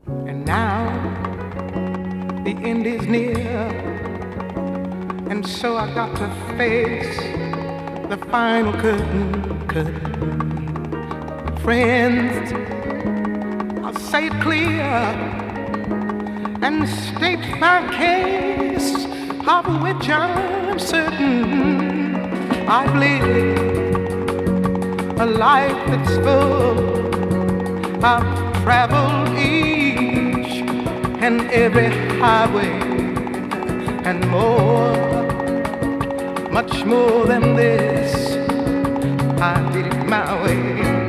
And now the end is near, and so I got to face the final curtain. Friends, I'll say it clear and state my case, of which I'm certain. I've lived a life that's full. I've traveled each and every highway and more, much more than this. I did it my way.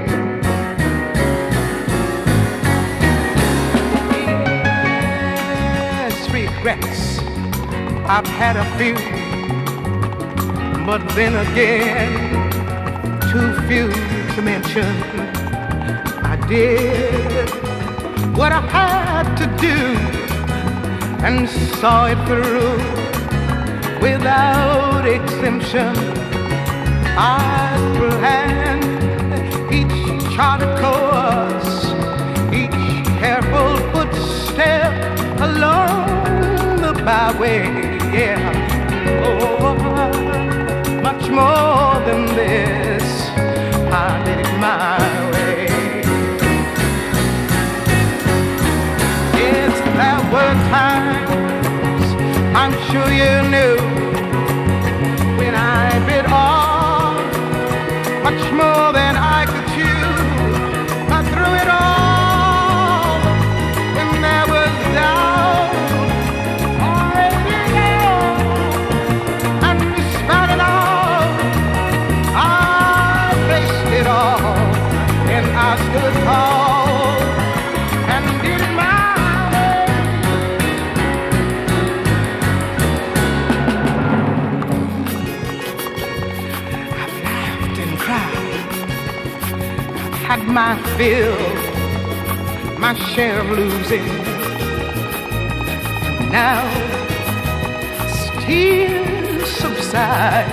Yes, regrets, I've had a few, but then again, too few to mention. I did what I had to do and saw it through without exemption. I planned each charted course, each careful footstep along the byway. Yeah, oh, much more than this, I did it my way. Yes, there were times, I'm sure you knew, when I bit off much more than I could chew. I threw it all when there was doubt, and despite it all, I faced it all, and I stood tall and did it my way. I've laughed and cried, I've had my fill, my share of losing. Now tears subside,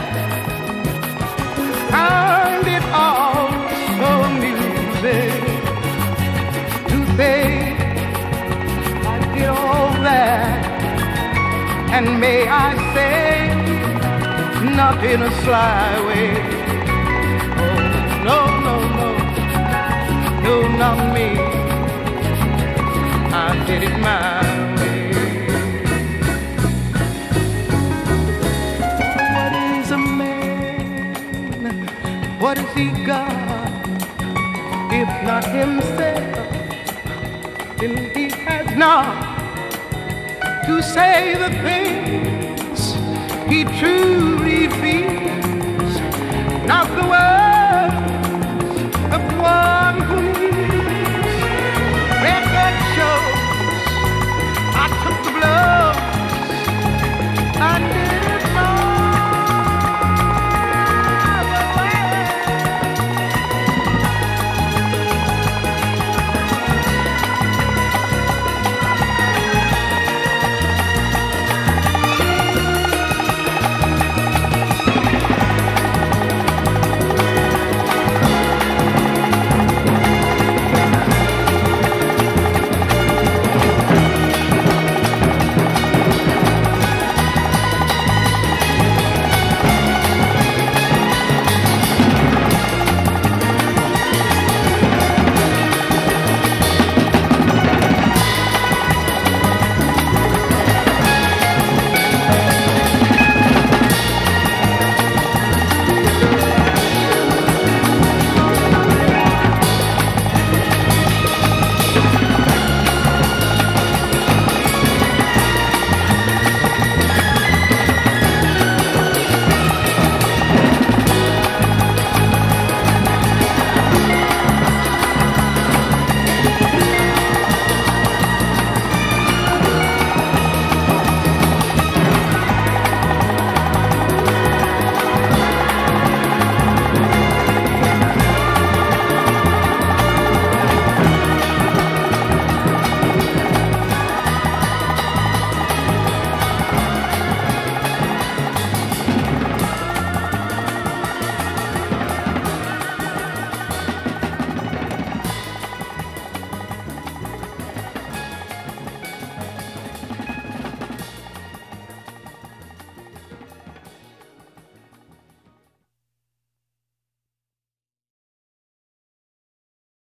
found it all so amusing to think I did all that, and may I say, not in a sly way. Oh, no, no, no, no, not me. I did it my way. What is a man? What has he got? If not himself, then he has not to say the things he truly feels, not the words